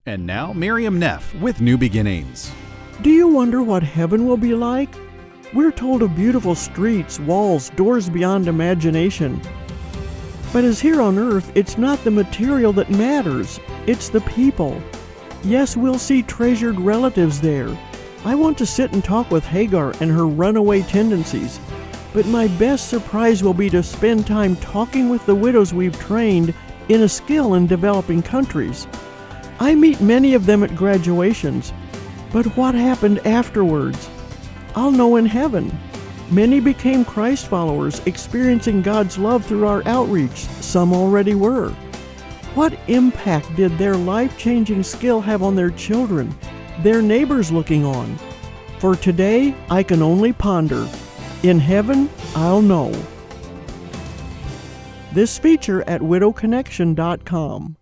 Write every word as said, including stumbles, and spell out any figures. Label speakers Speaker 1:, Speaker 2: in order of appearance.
Speaker 1: And now, Miriam Neff with New Beginnings.
Speaker 2: Do you wonder what heaven will be like? We're told of beautiful streets, walls, doors beyond imagination. But as here on earth, it's not the material that matters, it's the people. Yes, we'll see treasured relatives there. I want to sit and talk with Hagar and her runaway tendencies. But my best surprise will be to spend time talking with the widows we've trained in a skill in developing countries. I meet many of them at graduations, but what happened afterwards? I'll know in heaven. Many became Christ followers, experiencing God's love through our outreach. Some already were. What impact did their life-changing skill have on their children, their neighbors looking on? For today, I can only ponder. In heaven, I'll know. This feature at widow connection dot com.